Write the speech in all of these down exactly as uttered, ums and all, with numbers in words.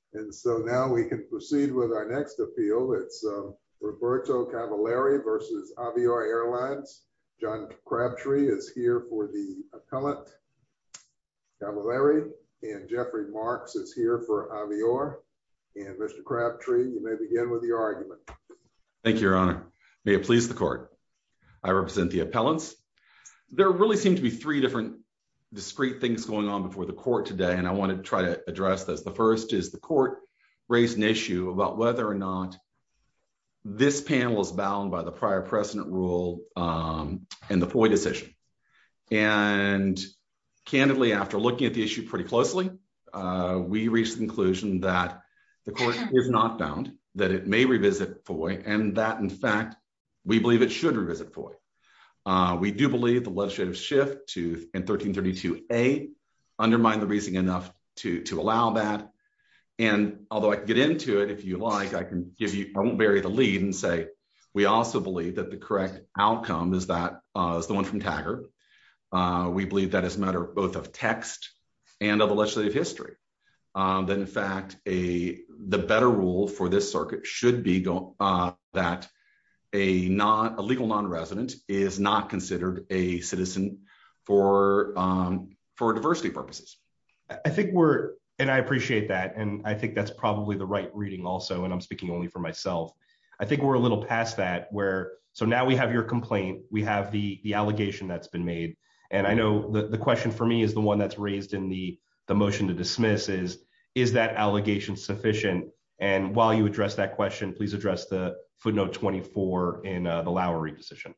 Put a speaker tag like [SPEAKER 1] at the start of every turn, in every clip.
[SPEAKER 1] And so now we can proceed with our next appeal. It's um, Roberto Cavallari versus Avior Airlines. John Crabtree is here for the appellant, Cavallari, and Jeffrey Marks is here for Avior. And Mister Crabtree, you may begin with your argument.
[SPEAKER 2] Thank you, Your Honor. May it please the court. I represent the appellants. There really seem to be three different discrete things going on before the court today, and I want to try to address this. The first is the court raised an issue about whether or not this panel is bound by the prior precedent rule um, and the Foy decision. And candidly, after looking at the issue pretty closely, uh, we reached the conclusion that the court is not bound, that it may revisit Foy, and that, in fact, we believe it should revisit Foy. Uh, we do believe the legislative shift to in thirteen thirty-two A undermined the reasoning enough to, to allow that. And although I can get into it if you like, I can give you, I won't bury the lead and say, we also believe that the correct outcome is that uh, is the one from Taggart. Uh, we believe that is a matter both of text and of the legislative history. Um, that in fact, a the better rule for this circuit should be go, uh, that a non a legal non-resident is not considered a citizen for um, for diversity purposes.
[SPEAKER 3] I think we're, and I appreciate that, and I think that's probably the right reading also, and I'm speaking only for myself. I think we're a little past that where, so now we have your complaint, we have the the allegation that's been made, and I know the, the question for me is the one that's raised in the, the motion to dismiss is, is that allegation sufficient? And while you address that question, please address the footnote twenty-four in uh, the Lowry decision.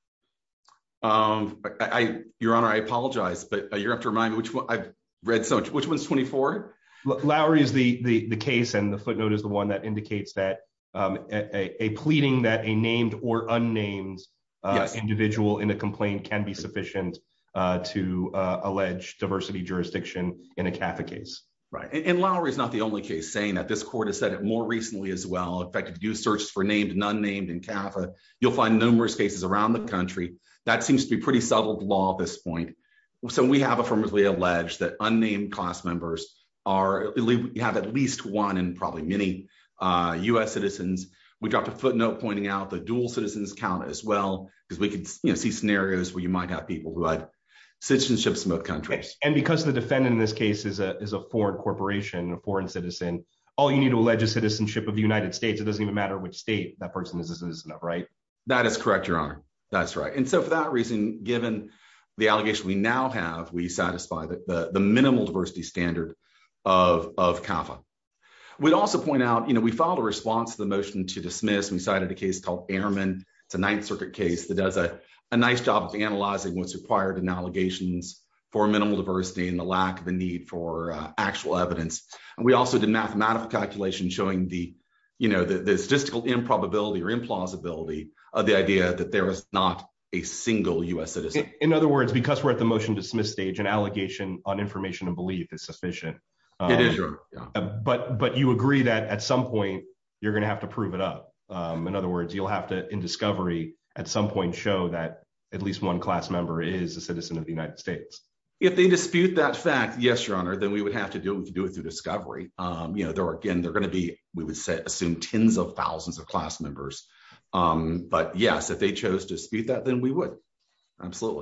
[SPEAKER 2] Um, I, I, Your Honor, I apologize, but uh, you're going to have to remind me which one. I've read so much. Which one's twenty-four?
[SPEAKER 3] L- Lowry is the, the the case, and the footnote is the one that indicates that um, a, a pleading that a named or unnamed uh, yes. individual in a complaint can be sufficient uh, to uh, allege diversity jurisdiction in a C A F A case.
[SPEAKER 2] Right. And, and Lowry is not the only case saying that. This court has said it more recently as well. In fact, if you do searches for named and unnamed in C A F A, you'll find numerous cases around the country. That seems to be pretty settled law at this point. So we have affirmatively alleged that unnamed class members are, we have at least one and probably many uh, U S citizens. We dropped a footnote pointing out the dual citizens count as well, because we could you know, see scenarios where you might have people who had citizenships in both countries.
[SPEAKER 3] And because the defendant in this case is a is a foreign corporation, a foreign citizen, all you need to allege is citizenship of the United States. It doesn't even matter which state that person is a citizen of, right?
[SPEAKER 2] That is correct, Your Honor. That's right. And so for that reason, given the allegation we now have, we satisfy the, the, the minimal diversity standard of, of C A F A. We'd also point out, you know, we filed a response to the motion to dismiss. We cited a case called Airman. It's a Ninth Circuit case that does a a nice job of analyzing what's required in allegations for minimal diversity and the lack of a need for uh, actual evidence. And we also did mathematical calculations showing the, you know, the, the statistical improbability or implausibility of the idea that there is not a single U S citizen.
[SPEAKER 3] In, in other words, because we're at the motion to dismiss stage, an allegation on information and belief is sufficient. Um,
[SPEAKER 2] it is, Your Honor. Yeah.
[SPEAKER 3] But but you agree that at some point you're going to have to prove it up. Um, in other words, you'll have to, in discovery, at some point show that at least one class member is a citizen of the United States.
[SPEAKER 2] If they dispute that fact, yes, Your Honor, then we would have to do it. We could do it through discovery. Um, you know, there are, again, they're going to be, we would say, assume tens of thousands of class members. Um, but yes, if they chose to dispute that, then we would. Absolutely.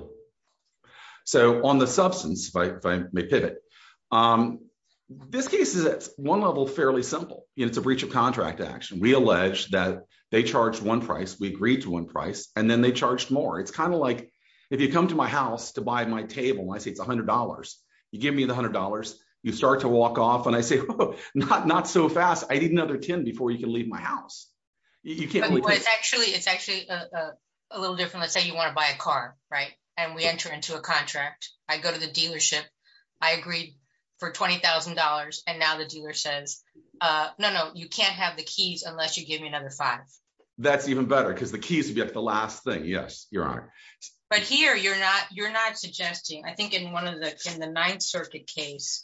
[SPEAKER 2] So on the substance, if I, if I may pivot, um, this case is at one level fairly simple. You know, it's a breach of contract action. We allege that they charged one price, we agreed to one price, and then they charged more. It's kind of like if you come to my house to buy my table and I say it's one hundred dollars, you give me the one hundred dollars, you start to walk off and I say, oh, not not so fast. I need another ten before you can leave my house. You, you can't.
[SPEAKER 4] But,
[SPEAKER 2] really
[SPEAKER 4] but it's actually it's actually a, a, a little different. Let's say you want to buy a car, right? And we enter into a contract. I go to the dealership. I agreed for twenty thousand dollars, and now the dealer says, uh, no, no, you can't have the keys unless you give me another five.
[SPEAKER 2] That's even better because the keys would be like the last thing. Yes, Your Honor.
[SPEAKER 4] But here you're not you're not suggesting. I think in one of the in the Ninth Circuit case,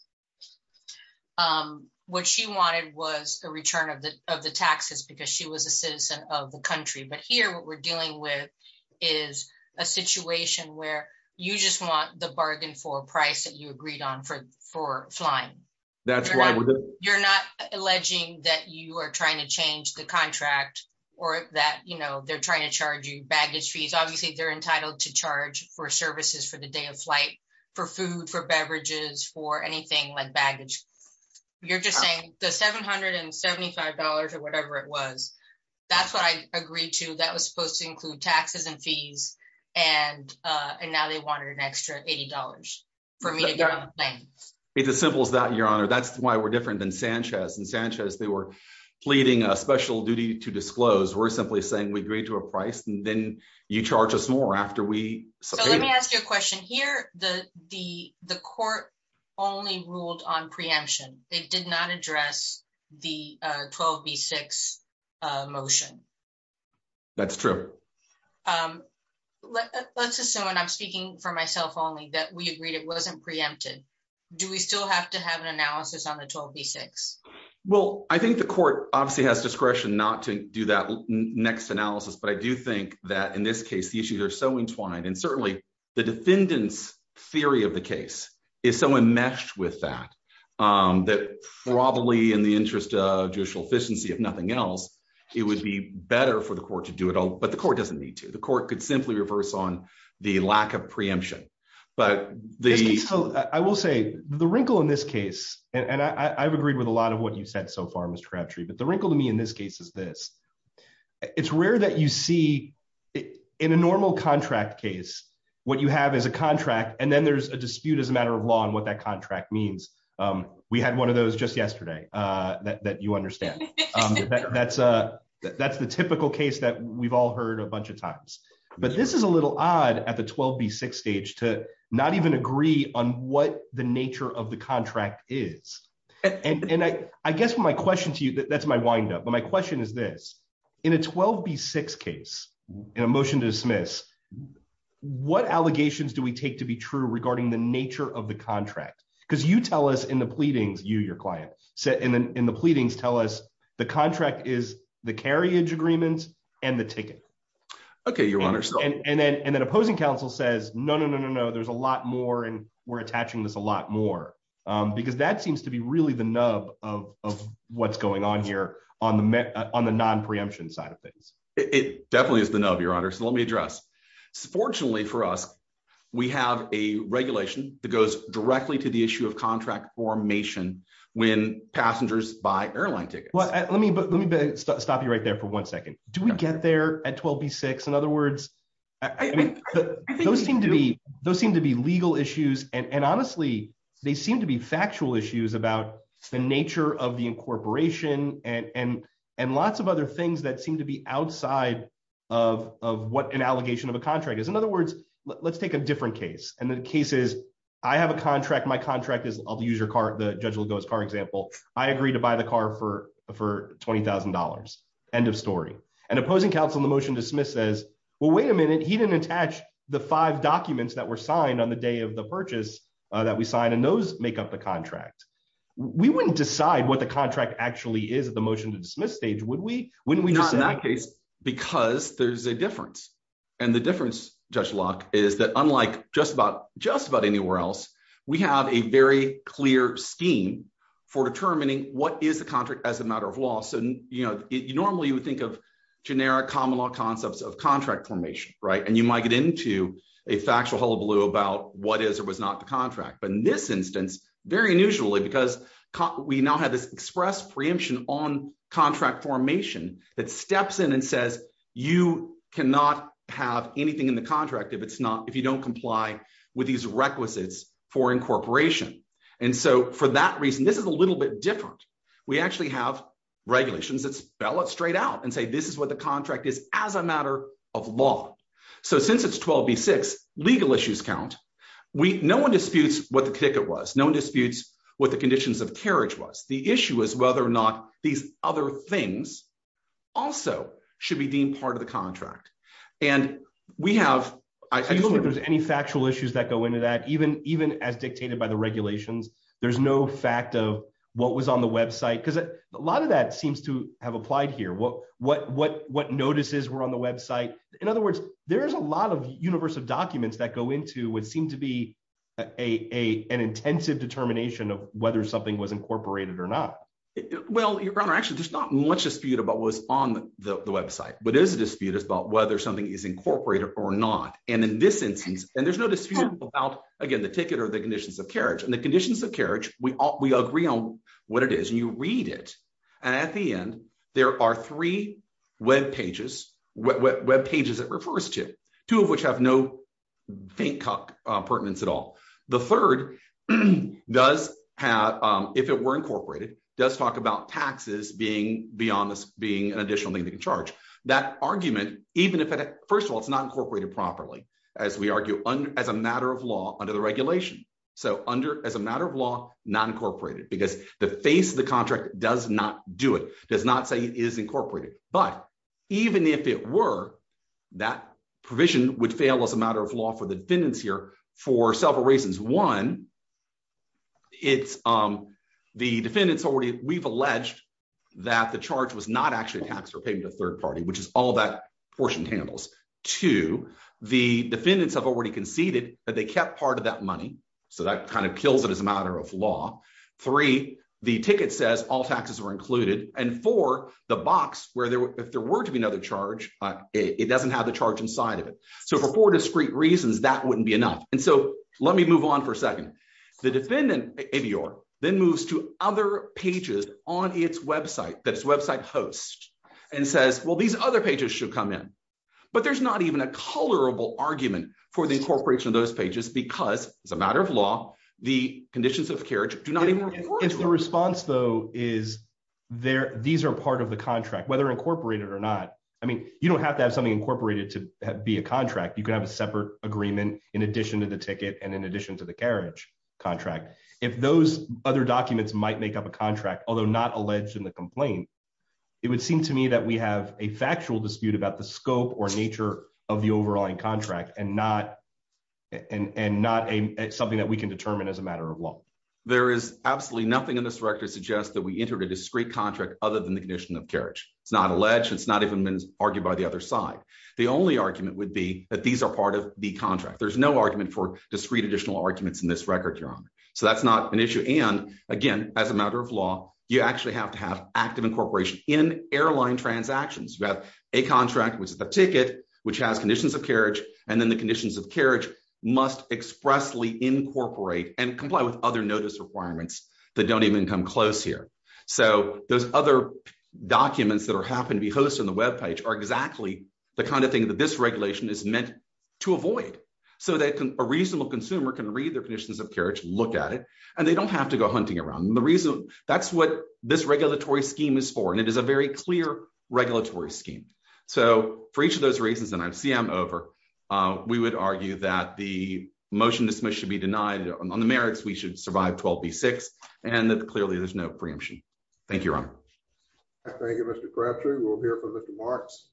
[SPEAKER 4] um, what she wanted was a return of the of the taxes because she was a citizen of the country. But here what we're dealing with is a situation where you just want the bargain for price that you agreed on for for flying.
[SPEAKER 2] That's
[SPEAKER 4] You're
[SPEAKER 2] why
[SPEAKER 4] not,
[SPEAKER 2] we're.
[SPEAKER 4] You're not alleging that you are trying to change the contract or that, you know, they're trying to charge you baggage fees. Obviously, they're entitled to charge for services for the day of flight, for food, for beverages, for anything like baggage. You're just saying the seven hundred seventy-five dollars or whatever it was, that's what I agreed to. That was supposed to include taxes and fees. And uh, and now they wanted an extra eighty dollars for me to get on the plane.
[SPEAKER 2] It's as simple as that, Your Honor. That's why we're different than Sanchez. In Sanchez, they were pleading a special duty to disclose. We're simply saying we agreed to a price and then you charge us more after we.
[SPEAKER 4] So let me ask you a question here. The the the court only ruled on preemption. They did not address the uh, twelve B six uh, motion.
[SPEAKER 2] That's true.
[SPEAKER 4] Um, let, let's assume, and I'm speaking for myself only, that we agreed it wasn't preempted. Do we still have to have an analysis on the twelve B six?
[SPEAKER 2] Well, I think the court obviously has discretion not to do that next analysis, but I do think that in this case, the issues are so entwined, and certainly the defendant's theory of the case is so enmeshed with that, um, that probably in the interest of judicial efficiency, if nothing else, it would be better for the court to do it all, but the court doesn't need to. The court could simply reverse on the lack of preemption. But the
[SPEAKER 3] so I will say the wrinkle in this case, and, and I, I've agreed with a lot of what you said so far, Mister Crabtree, but the wrinkle to me in this case is this. It's rare that you see in a normal contract case, what you have is a contract, and then there's a dispute as a matter of law on what that contract means. Um, we had one of those just yesterday uh, that, that you understand. Um, that, that's, uh, that's the typical case that we've all heard a bunch of times. But this is a little odd at the twelve B six stage to not even agree on what the nature of the contract is. And, and I, I guess my question to you, that, that's my wind up, but my question is this. In a twelve B six case, in a motion to dismiss, what allegations do we take to be true regarding the nature of the contract? Because you tell us in the pleadings, you, your client, said in the, in the pleadings tell us the contract is the carriage agreement and the ticket.
[SPEAKER 2] Okay, Your Honor.
[SPEAKER 3] And,
[SPEAKER 2] so,
[SPEAKER 3] and, and then and then opposing counsel says, no, no, no, no, no, there's a lot more, and we're attaching this a lot more. Um, because that seems to be really the nub of, of what's going on here on the uh, on the non-preemption side of things.
[SPEAKER 2] It, it definitely is the nub, Your Honor. So let me address. Fortunately for us, we have a regulation that goes directly to the issue of contract formation when passengers buy airline tickets.
[SPEAKER 3] Well, let me let me st- stop you right there for one second. Do we
[SPEAKER 2] Okay.
[SPEAKER 3] get there at twelve B six? In other words, I, I,
[SPEAKER 2] I-
[SPEAKER 3] mean,
[SPEAKER 2] I-
[SPEAKER 3] the,
[SPEAKER 2] I think
[SPEAKER 3] those
[SPEAKER 2] we
[SPEAKER 3] seem to
[SPEAKER 2] do.
[SPEAKER 3] be those seem to be legal issues, and and honestly, they seem to be factual issues about the nature of the incorporation and and and lots of other things that seem to be outside of of what an allegation of a contract is. In other words, let, let's take a different case, and the case is, I have a contract. My contract is, I'll use your car, the Judge Lagoa's car example. I agree to buy the car for, for twenty thousand dollars. End of story. And opposing counsel in the motion to dismiss says, well, wait a minute. He didn't attach the five documents that were signed on the day of the purchase uh, that we signed, and those make up the contract. We wouldn't decide what the contract actually is at the motion to dismiss stage, would we? Wouldn't we
[SPEAKER 2] Not
[SPEAKER 3] just
[SPEAKER 2] in
[SPEAKER 3] say,
[SPEAKER 2] that case, because there's a difference. And the difference, Judge Locke, is that unlike just about just about anywhere else, we have a very clear scheme for determining what is the contract as a matter of law. So, you know, it, normally you would think of generic common law concepts of contract formation, right? And you might get into a factual hullabaloo about what is or was not the contract. But in this instance, very unusually, because co- we now have this express preemption on contract formation that steps in and says, you cannot have anything in the contract if it's not, if you don't comply with these requisites for incorporation. And so for that reason, this is a little bit different. We actually have regulations that spell it straight out and say, this is what the contract is as a matter of law. So since it's twelve B six, legal issues count. We, no one disputes what the ticket was. No one disputes what the conditions of carriage was. The issue is whether or not these other things also should be deemed part of the contract. And we have, I,
[SPEAKER 3] so
[SPEAKER 2] I
[SPEAKER 3] you
[SPEAKER 2] just
[SPEAKER 3] don't think
[SPEAKER 2] want
[SPEAKER 3] there's any factual issues that go into that, even, even as dictated by the regulations? There's no fact of what was on the website, because a lot of that seems to have applied here. What what what what notices were on the website? In other words, there's a lot of universe of documents that go into what seem to be a, a an intensive determination of whether something was incorporated or not.
[SPEAKER 2] Well, Your Honor, actually, there's not much dispute about what was on the, the, the website. What is a dispute is about whether something is incorporated or not. And in this instance, and there's no dispute about, again, the ticket or the conditions of carriage. And the conditions of carriage, we all, we agree on what it is, and you read it. And at the end, there are three web pages, web, web, web pages it refers to, two of which have no faint uh, pertinence at all. The third does have, um, if it were incorporated, does talk about taxes being beyond this, being an additional thing they can charge. That argument, even if it, first of all, it's not incorporated properly, as we argue, under, as a matter of law under the regulation. So under, as a matter of law, not incorporated, because the face of the contract does not do it, does not say it is incorporated. But even if it were, that provision would fail as a matter of law for the defendants here for several reasons. One, it's, um, the defendants already, we've alleged that the charge was not actually a tax or payment to a third party, which is all that portion handles. Two, the defendants have already conceded that they kept part of that money. So that kind of kills it as a matter of law. Three, the ticket says all taxes were included. And four, the box where there, if there were to be another charge, uh, it, it doesn't have the charge inside of it. So for four discrete reasons, that wouldn't be enough. And so let me move on for a second. The defendant, Avior, then moves to other pages on its website that its website hosts and says, well, these other pages should come in. But there's not even a colorable argument for the incorporation of those pages because, as a matter of law, the conditions of carriage do not even refer to
[SPEAKER 3] it. If the response, though, is there, these are part of the contract, whether incorporated or not. I mean, you don't have to have something incorporated to have, be a contract. You can have a separate agreement in addition to the ticket and in addition to the carriage contract. If those other documents might make up a contract, although not alleged in the complaint, it would seem to me that we have a factual dispute about the scope or nature of the overlying contract and not and and not a something that we can determine as a matter of law.
[SPEAKER 2] There is absolutely nothing in this record to suggest that we entered a discrete contract other than the condition of carriage. It's not alleged. It's not even been argued by the other side. The only argument would be that these are part of the contract. There's no argument for discrete additional arguments in this record, Your Honor. So that's not an issue. And again, as a matter of law, you actually have to have active incorporation in airline transactions. You have a contract, which is the ticket, which has conditions of carriage, and then the conditions of carriage must expressly incorporate and comply with other notice requirements that don't even come close here. So those other documents that are happen to be hosted on the webpage are exactly the kind of thing that this regulation is meant to avoid, so that a reasonable consumer can read their conditions of carriage, look at it, and they don't have to go hunting around. And the reason that's what this regulatory scheme is for, and it is a very clear regulatory scheme. So for each of those reasons, and I see I'm over, uh, we would argue that the motion to dismiss should be denied. On, on the merits, we should survive twelve B six, and that clearly there's no preemption. Thank you, Your Honor.
[SPEAKER 1] Thank you, Mister Crabtree. We'll hear from Mister Marks.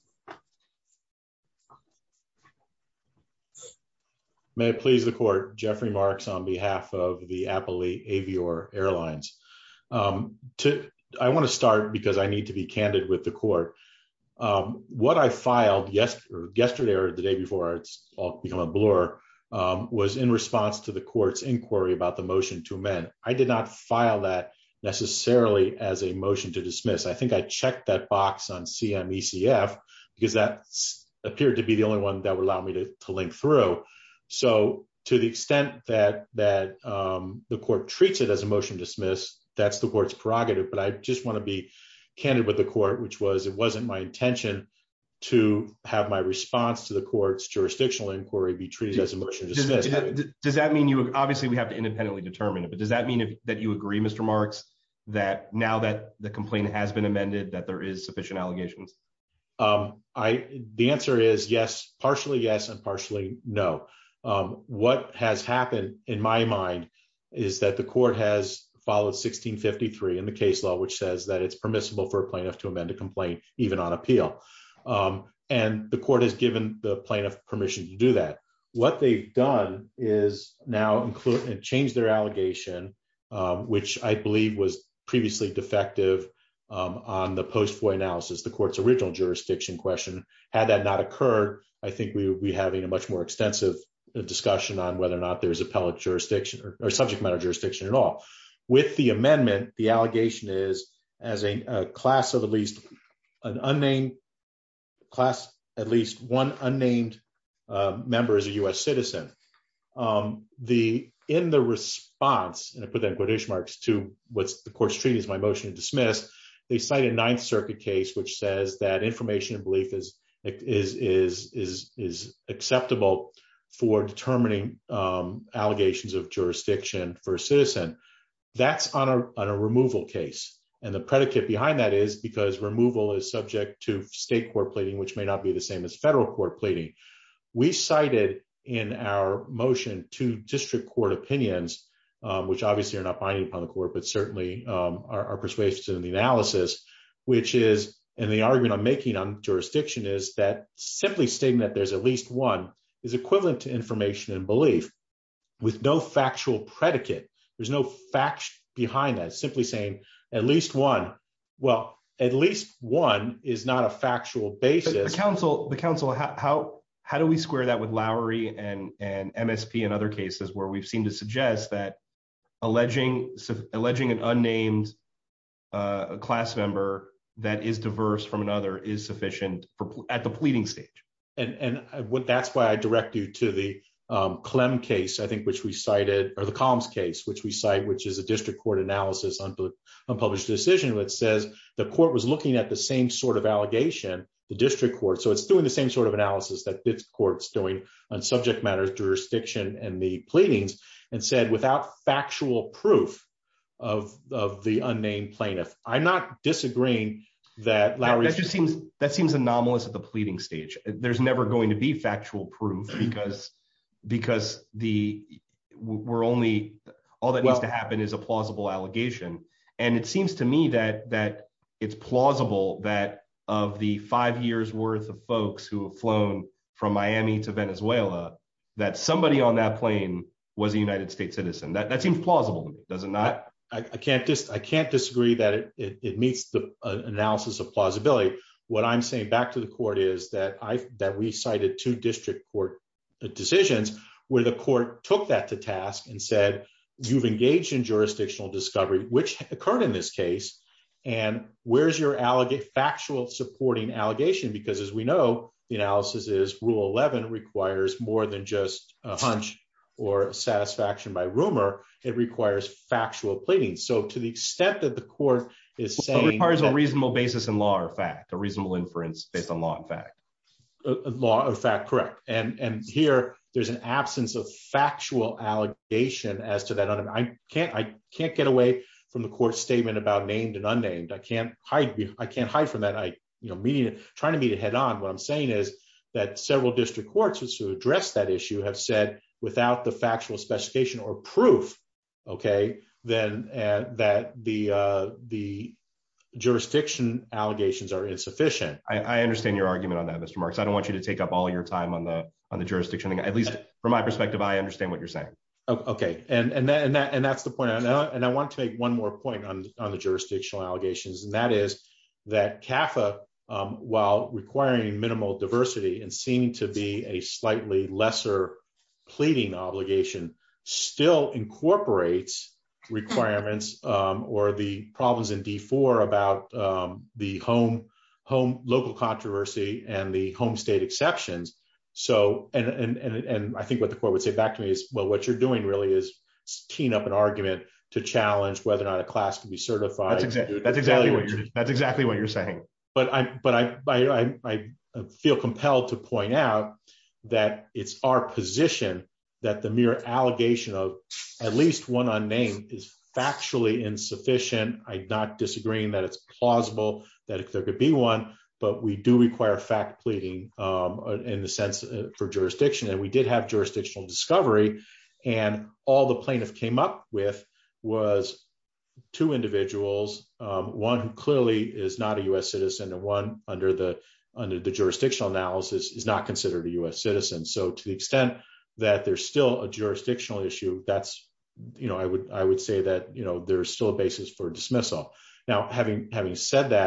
[SPEAKER 5] May it please the court, Jeffrey Marks on behalf of the appellee Avior Airlines. Um, to, I want to start because I need to be candid with the court. Um, what I filed yes, or yesterday or the day before, it's all become a blur, um, was in response to the court's inquiry about the motion to amend. I did not file that necessarily as a motion to dismiss. I think I checked that box on C M E C F because that appeared to be the only one that would allow me to, to link through. So to the extent that that um, the court treats it as a motion to dismiss, that's the court's prerogative. But I just want to be candid with the court, which was it wasn't my intention to have my response to the court's jurisdictional inquiry be treated as a motion to dismiss.
[SPEAKER 3] Does, does, does that mean you, obviously we have to independently determine it, but does that mean if, that you agree, Mister Marks, that now that the complaint has been amended, that there is sufficient allegations?
[SPEAKER 5] Um, I, the answer is yes, partially yes, and partially no. Um, what has happened in my mind is that the court has followed sixteen fifty-three in the case law, which says that it's permissible for a plaintiff to amend a complaint even on appeal. Um, and the court has given the plaintiff permission to do that. What they've done is now include and change their allegation, um, which I believe was previously defective um, on the post-F O I A analysis, the court's original jurisdiction question. Had that not occurred, I think we would be having a much more extensive a discussion on whether or not there's appellate jurisdiction or, or subject matter jurisdiction at all. With the amendment, the allegation is as a, a class of at least an unnamed class, at least one unnamed uh, member is a U S citizen. Um, the in the response, and I put that in quotation marks, to what's the court's treating as my motion to dismiss, they cite a Ninth Circuit case which says that information and belief is is is is is acceptable for determining um, allegations of jurisdiction for a citizen. That's on a on a removal case, and the predicate behind that is because removal is subject to state court pleading, which may not be the same as federal court pleading. We cited in our motion two district court opinions, um, which obviously are not binding upon the court, but certainly um, are, are persuasive in the analysis, which is, and the argument I'm making on jurisdiction is that simply stating that there's at least one is equivalent to information and belief with no factual predicate. There's no fact behind that. It's simply saying at least one. Well, at least one is not a factual basis.
[SPEAKER 3] The council, the council, how, how How do we square that with Lowry and, and M S P and other cases where we've seemed to suggest that alleging alleging an unnamed uh, class member that is diverse from another is sufficient for at the pleading stage?
[SPEAKER 5] And and what, that's why I direct you to the um, Clem case, I think, which we cited, or the Columns case, which we cite, which is a district court analysis on unpublished decision, which says the court was looking at the same sort of allegation, the district court. So it's doing the same sort of analysis that this court's doing on subject matter jurisdiction and the pleadings, and said without factual proof of, of the unnamed plaintiff. I'm not disagreeing that Lowry.
[SPEAKER 3] That just seems that seems anomalous at the pleading stage. There's never going to be factual proof because because the we're only all that well, needs to happen is a plausible allegation. And it seems to me that that it's plausible that of the five years worth of folks who have flown from Miami to Venezuela, that somebody on that plane was a United States citizen. That that seems plausible to me, does it not?
[SPEAKER 5] I, I can't dis I can't disagree that it it, it meets the uh, analysis of plausibility. What I'm saying back to the court is that I that we cited two district court decisions where the court took that to task and said, you've engaged in jurisdictional discovery, which occurred in this case. And where's your alleg- factual supporting allegation? Because as we know, the analysis is Rule eleven requires more than just a hunch or satisfaction by rumor. It requires factual pleading. So to the extent that the court is saying—
[SPEAKER 3] It requires
[SPEAKER 5] that,
[SPEAKER 3] a reasonable basis in law or fact, a reasonable inference based on law and fact.
[SPEAKER 5] A, a law or fact, correct. And, and here there's an absence of factual allegation as to that. I can't, I can't get away from the court's statement about named and unnamed. I can't hide. I can't hide from that. I, you know, meeting, trying to meet it head on. What I'm saying is that several district courts who address that issue have said without the factual specification or proof, okay, then uh, that the uh, the jurisdiction allegations are insufficient.
[SPEAKER 3] I, I understand your argument on that, Mister Marks. I don't want you to take up all your time on the on the jurisdiction thing. At least from my perspective, I understand what you're saying.
[SPEAKER 5] Okay, and and that and that and that's the point. And I, and I want to make one more point on on the jurisdictional allegations, and that is that C A F A, um, while requiring minimal diversity and seeming to be a slightly lesser pleading obligation, still incorporates requirements um, or the problems in D four about um, the home home local controversy and the home state exceptions. So, and, and, and, and I think what the court would say back to me is, well, what you're doing really is teeing up an argument to challenge whether or not a class can be certified.
[SPEAKER 3] That's exactly, that's exactly what you're, that's exactly what you're saying.
[SPEAKER 5] But I, but I, I, I, I feel compelled to point out that it's our position that the mere allegation of at least one unnamed is factually insufficient. I'm not disagreeing that it's plausible that there could be one, but we do require fact pleading um, in the sense uh, for jurisdiction. And we did have jurisdictional discovery, and all the plaintiff came up with was two individuals, um, one who clearly is not a U S citizen, and one under the under the jurisdictional analysis is not considered a U S citizen. So to the extent that there's still a jurisdictional issue, that's, you know, I would I would say that, you know, there's still a basis for dismissal. Now, having having said that,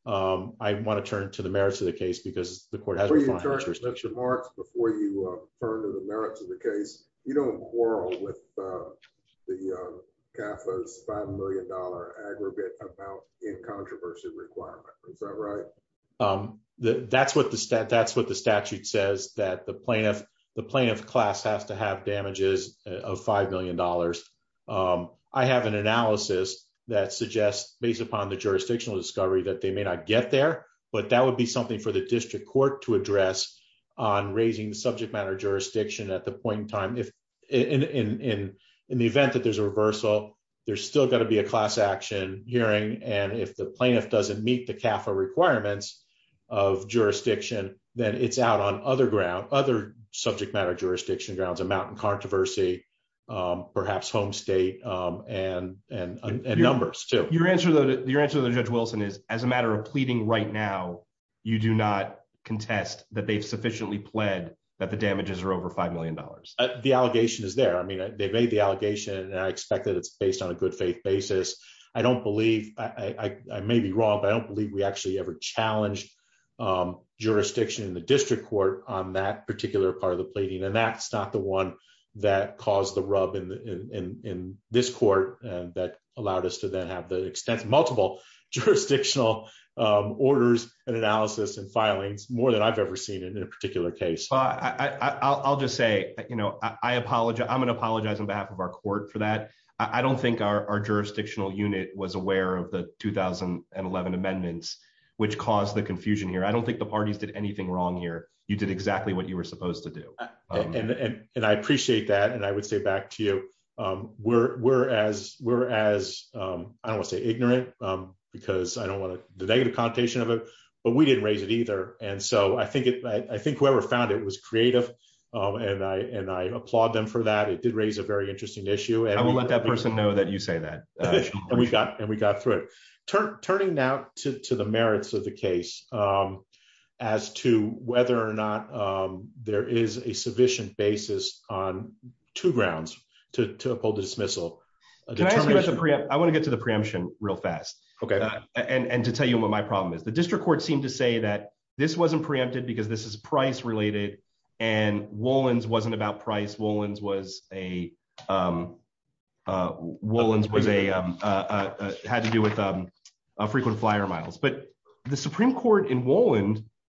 [SPEAKER 5] um, I want to turn to the merits of the case because the court has
[SPEAKER 1] before you
[SPEAKER 5] refined
[SPEAKER 1] turn,
[SPEAKER 5] jurisdiction.
[SPEAKER 1] Mister Marks, before you uh, turn to the merits of the case, you don't quarrel with uh, the uh, C A F A's five million dollars aggregate amount in controversy requirement. Is that right?
[SPEAKER 5] Um, the, that's what the stat. That's what the statute says, that the plaintiff, the plaintiff class has to have damages of five million dollars. Um, I have an analysis that suggests, based upon the jurisdictional discovery, that they may not get there, but that would be something for the district court to address on raising the subject matter jurisdiction at the point in time. If in in in in the event that there's a reversal, there's still got to be a class action hearing, and if the plaintiff doesn't meet the C A F A requirements of jurisdiction, then it's out on other ground, other subject matter jurisdiction grounds, amount in controversy, um, perhaps home state, um, and and and your, numbers too.
[SPEAKER 3] Your answer, though, to, your answer to Judge Wilson is, as a matter of pleading right now, you do not contest that they've sufficiently pled that the damages are over five million dollars.
[SPEAKER 5] Uh, the allegation is there. I mean, they made the allegation, and I expect that it's based on a good faith basis. I don't believe, I, I, I may be wrong, but I don't believe we actually ever challenged um, jurisdiction in the district court on that particular part of the pleading, and that's not the one that caused the rub in, the, in, in, in this court, and that allowed us to then have the extensive multiple jurisdictional um, orders and analysis and filings, more than I've ever seen in, in a particular case.
[SPEAKER 3] Well, I, I, I'll, I'll just say, you know, I, I apologize. I'm going to apologize on behalf of our court for that. I, I don't think our, our jurisdictional unit was aware of the two thousand eleven amendments, which caused the confusion here. I don't think the parties did anything wrong here. You did exactly what you were supposed to do.
[SPEAKER 5] Um, and, and, and I appreciate that. And I would say back to you, um, we're, we're as, we're as um, I don't want to say ignorant, um, because I don't want to, the negative connotation of it, but we didn't raise it either. And so I think it, I, I think whoever found it was creative, um, and I, and I applaud them for that. It did raise a very interesting issue. And
[SPEAKER 3] I will
[SPEAKER 5] we,
[SPEAKER 3] let that
[SPEAKER 5] we,
[SPEAKER 3] person know that you say that. Uh,
[SPEAKER 5] and we got, and we got through it. Turn, turning now to, to the merits of the case, um, as to whether or not um, there is a sufficient basis on two grounds to, to uphold the dismissal.
[SPEAKER 3] Can I ask you about the preempt? I want to get to the preemption real fast.
[SPEAKER 5] Okay.
[SPEAKER 3] Uh, and, and to tell you what my problem is. The district court seemed to say that this wasn't preempted because this is price related, and Wolins wasn't about price. Wolins was a um, uh, Wolins was a um, uh, uh, uh, had to do with um, uh, frequent flyer miles. But the Supreme Court in Wolin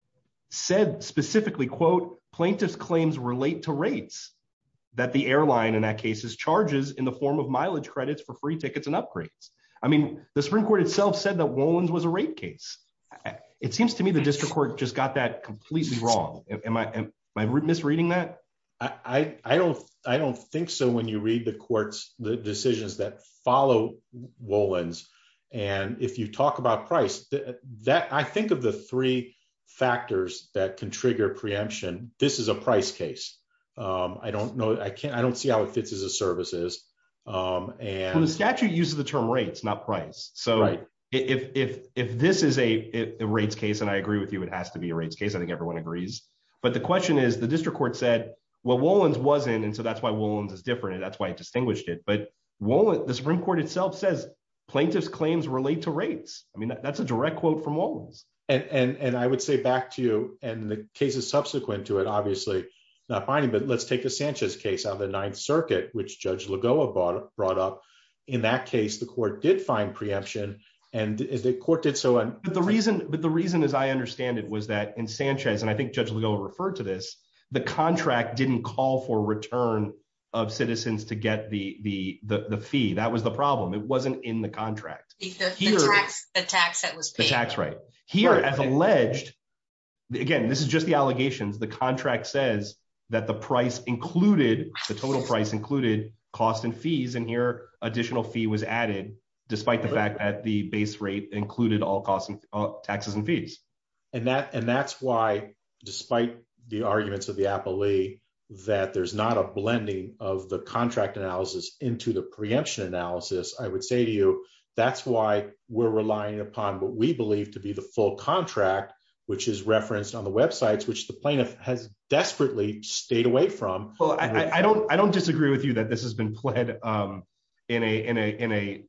[SPEAKER 3] said specifically, quote, plaintiff's claims relate to rates that the airline in that case is charges in the form of mileage credits for free tickets and upgrades. I mean, the Supreme Court itself said that Wolins was a rate case. It seems to me the district court just got that completely wrong. Am I am I misreading that?
[SPEAKER 5] I, I, I don't I don't think so. When you read the court's the decisions that follow Wolins, and if you talk about price, that, that I think of the three factors that can trigger preemption. This is a price case. Um, I don't know. I can't. I don't see how it fits as a services. Um, and
[SPEAKER 3] well, the statute uses the term rates, not price. So
[SPEAKER 5] right.
[SPEAKER 3] if if if this is a, a rates case, and I agree with you, it has to be a rates case. I think everyone agrees. But the question is, the district court said, well, Wolins wasn't, and so that's why Wolins is different, and that's why it distinguished it. But Wolin, the Supreme Court itself says plaintiff's claims relate to rates. I mean, that, that's a direct quote from Wolins.
[SPEAKER 5] And and and I would say back to you, and the cases subsequent to it, obviously not binding, but let's take the Sanchez case out of the Ninth Circuit, which Judge Lagoa brought, brought up. In that case, the court did find preemption, and the court did so. On,
[SPEAKER 3] but the reason, but the reason, as I understand it, was that in Sanchez, and I think Judge Lagoa referred to this, the contract didn't call for return of citizens to get the the the, the fee. That was the problem. It wasn't in the contract.
[SPEAKER 4] The, the,
[SPEAKER 3] Here,
[SPEAKER 4] the tax, the tax that was paid.
[SPEAKER 3] The tax rate. Here,
[SPEAKER 5] right.
[SPEAKER 3] as alleged, again, this is just the allegations. The contract says that the price included, the total price included cost and fees, and here additional fee was added, despite the fact that the base rate included all costs and all taxes and fees.
[SPEAKER 5] And that and that's why, despite the arguments of the appellee, that there's not a blending of the contract analysis into the preemption analysis, I would say to you, that's why we're relying upon what we believe to be the full contract, which is referenced on the websites, which the plaintiff has desperately stayed away from.
[SPEAKER 3] Well, I, I don't, I don't disagree with you that this has been pled um, in a in a in a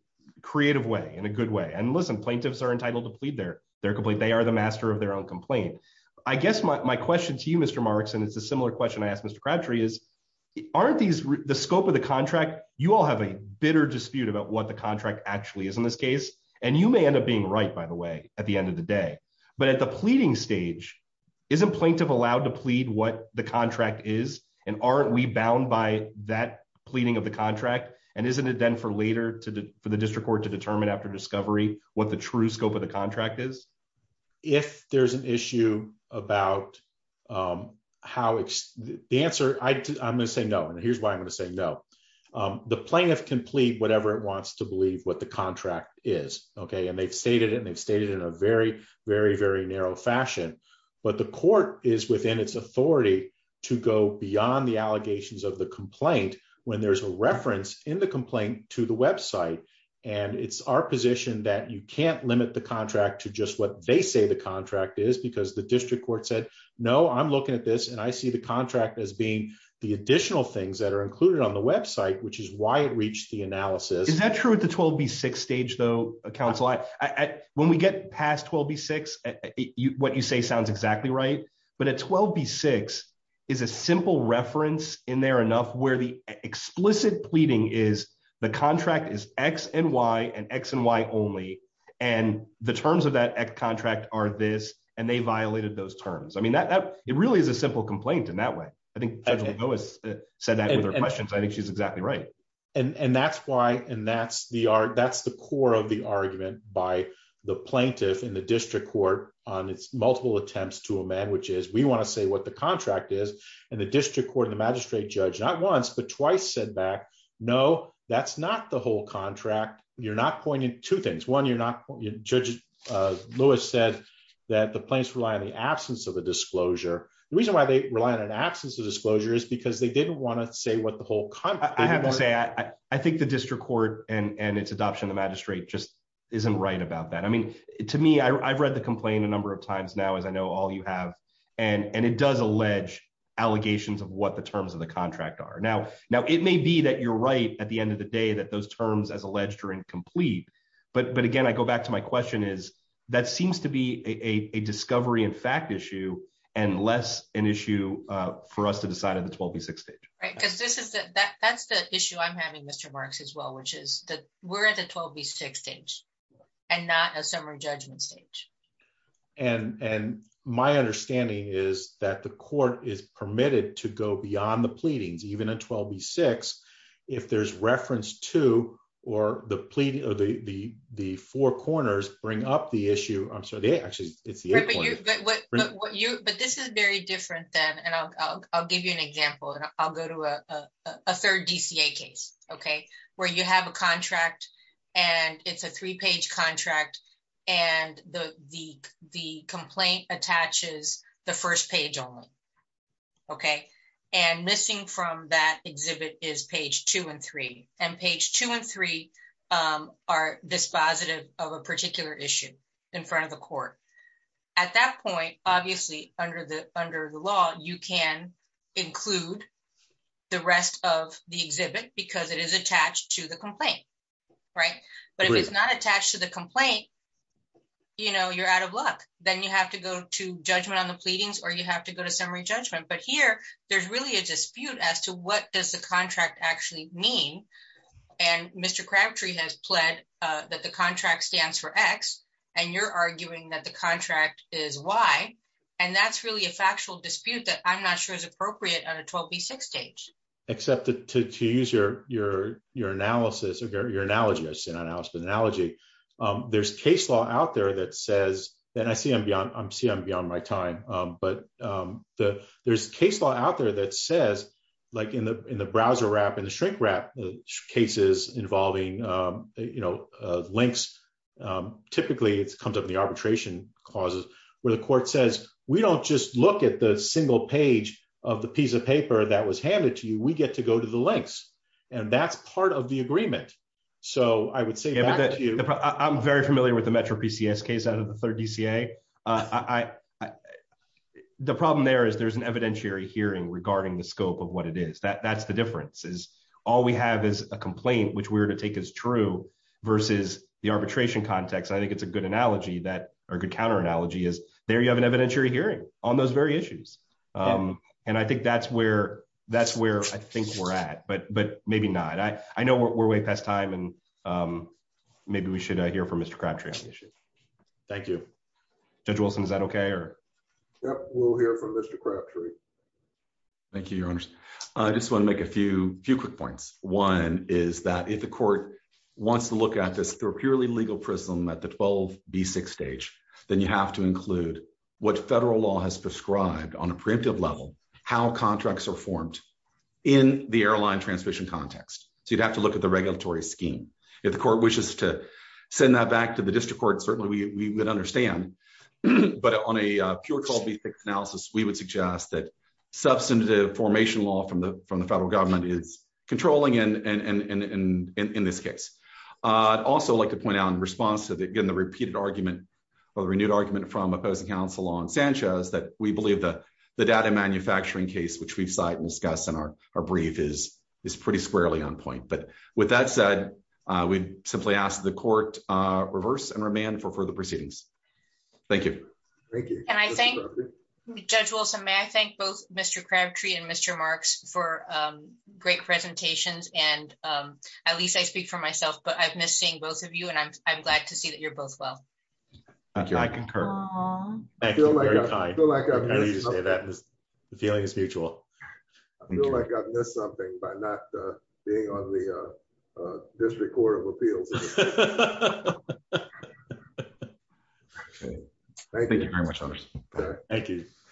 [SPEAKER 3] creative way, in a good way. And listen, plaintiffs are entitled to plead their, their complaint. They are the master of their own complaint. I guess my, my question to you, Mister Marks, and it's a similar question I asked Mister Crabtree, is aren't these the scope of the contract? You all have a bitter dispute about what the contract actually is in this case. And you may end up being right, by the way, at the end of the day. But at the pleading stage, isn't plaintiff allowed to plead what the contract is? And aren't we bound by that pleading of the contract? And isn't it then for later to de- for the district court to determine after discovery what the true scope of the contract is?
[SPEAKER 5] If there's an issue about um, how ex- the answer, I, I'm going to say no. And here's why I'm going to say no. Um, the plaintiff can plead whatever it wants to believe what the contract is. Okay. And they've stated it and they've stated it in a very, very, very narrow fashion. But the court is within its authority to go beyond the allegations of the complaint when there's a reference in the complaint to the website. And it's our position that you can't limit the contract to just what they say the contract is, because the district court said, no, I'm looking at this and I see the contract as being the additional things that are included on the website, which is why it reached the analysis.
[SPEAKER 3] Is that true at the twelve B six stage, though, counsel? I, I, I, when we get past twelve B six, you, what you say sounds exactly right. But at twelve B six, is a simple reference in there enough where the explicit pleading is the contract is X and Y and X and Y only, and the terms of that contract are this, and they violated those terms? I mean, that, that it really is a simple complaint in that way. I think Judge Lagoa said that and, with her and, questions. I think she's exactly right.
[SPEAKER 5] And and that's why, and that's the art, that's the core of the argument by the plaintiff in the district court on its multiple attempts to amend, which is we want to say what the contract is. And the district court and the magistrate judge, not once, but twice said back, no, that's not the whole contract. You're not pointing two things. One, you're not, Judge uh, Lewis said that the plaintiffs rely on the absence of a disclosure. The reason why they rely on an absence of disclosure is because they didn't want to say what the whole contract.
[SPEAKER 3] I have to say, I, I think the district court and, and its adoption of the magistrate just isn't right about that. I mean, to me, I, I've read the complaint a number of times now, as I know all you have, and, and it does allege allegations of what the terms of the contract are. Now, now it may be that you're right at the end of the day that those terms as alleged are incomplete. But, but again, I go back to my question is that seems to be a, a, a discovery and fact issue and less an issue uh, for us to decide at the twelve B six stage.
[SPEAKER 4] Right, because this is the that that's the issue I'm having, Mister Marks, as well, which is that we're at the twelve B six stage and not a summary judgment stage.
[SPEAKER 5] And and my understanding is that the court is permitted to go beyond the pleadings, even in twelve B six, if there's reference to or the pleading or the the the four corners bring up the issue. I'm sorry, they actually it's the
[SPEAKER 4] right,
[SPEAKER 5] eight
[SPEAKER 4] but
[SPEAKER 5] corners.
[SPEAKER 4] You, but what, but what you but this is very different than, and I'll I'll, I'll give you an example, and I'll go to a, a a third D C A case, okay, where you have a contract and it's a three page contract, and the the the complaint attaches the first page only, okay. And missing from that exhibit is page two and three. And page two and three um, are dispositive of a particular issue in front of the court. At that point, obviously, under the under the law, you can include the rest of the exhibit because it is attached to the complaint, right? But Agreed. If it's not attached to the complaint, you know, you're out of luck. Then you have to go to judgment on the pleadings or you have to go to summary judgment. But here, there's really a dispute as to what does the contract actually mean. And Mister Crabtree has pled uh, that the contract stands for X, and you're arguing that the contract is Y. And that's really a factual dispute that I'm not sure is appropriate on a twelve B six stage.
[SPEAKER 5] Except to, to, to use your your your analysis or your, your analogy, I say not analysis, but analogy. Um, there's case law out there that says, and I see I'm beyond, I'm see I'm beyond my time, um, but um, the there's case law out there that says, like in the in the browser wrap and the shrink wrap uh, cases involving, um, you know, uh, links. Um, typically, it comes up in the arbitration clauses where the court says we don't just look at the single page of the piece of paper that was handed to you. We get to go to the links, and that's part of the agreement. So I would say yeah, back the, to you.
[SPEAKER 3] The, I'm very familiar with the Metro P C S case out of the third D C A. Uh, I, I, the problem there is there's an evidentiary hearing regarding the scope of what it is. That that's the difference. Is all we have is a complaint, which we're to take as true, versus the arbitration context. I think it's a good analogy that, or a good counter analogy is there you have an evidentiary hearing on those very issues. Um, yeah. And I think that's where that's where I think we're at, but but maybe not. I, I know we're, we're way past time, and um, maybe we should uh, hear from Mister Crabtree on the issue.
[SPEAKER 5] Thank you.
[SPEAKER 3] Judge Wilson, is that okay? Or
[SPEAKER 1] Yep, we'll hear from Mister Crabtree.
[SPEAKER 2] Thank you, Your Honors. I just want to make a few few quick points. One is that if the court wants to look at this through a purely legal prism at the twelve B six stage, then you have to include what federal law has prescribed on a preemptive level, how contracts are formed in the airline transmission context. So you'd have to look at the regulatory scheme. If the court wishes to send that back to the district court, certainly we, we would understand. But on a uh, pure twelve B six analysis, we would suggest that substantive formation law from the from the federal government is controlling in, in, in, in, in, in this case. Uh, I'd also like to point out in response to, the, again, the repeated argument or the renewed argument from opposing counsel on Sanchez that we believe the, the data manufacturing case, which we've cited and discussed in our, our brief, is, is pretty squarely on point. But with that said, uh, we'd simply ask the court uh, reverse and remand for further proceedings. Thank you.
[SPEAKER 1] Thank you.
[SPEAKER 4] And I thank Judge Wilson, may I thank both Mister Crabtree and Mister Marks for um, great presentations. And um, at least I speak for myself, but I've missed seeing both of you, and I'm I'm glad to see that you're both well.
[SPEAKER 3] Thank you. I concur.
[SPEAKER 6] Aww.
[SPEAKER 5] Thank you.
[SPEAKER 1] Like
[SPEAKER 5] Very
[SPEAKER 1] I,
[SPEAKER 5] kind.
[SPEAKER 1] I feel like I've
[SPEAKER 5] I need
[SPEAKER 1] missed
[SPEAKER 5] to
[SPEAKER 1] something.
[SPEAKER 5] say that. This, the feeling is mutual.
[SPEAKER 1] I feel like I've missed something by not uh, being on the uh, uh, District Court of Appeals.
[SPEAKER 2] Okay.
[SPEAKER 1] Thank,
[SPEAKER 2] Thank
[SPEAKER 1] you.
[SPEAKER 2] you very much, others.
[SPEAKER 1] Okay.
[SPEAKER 5] Thank you.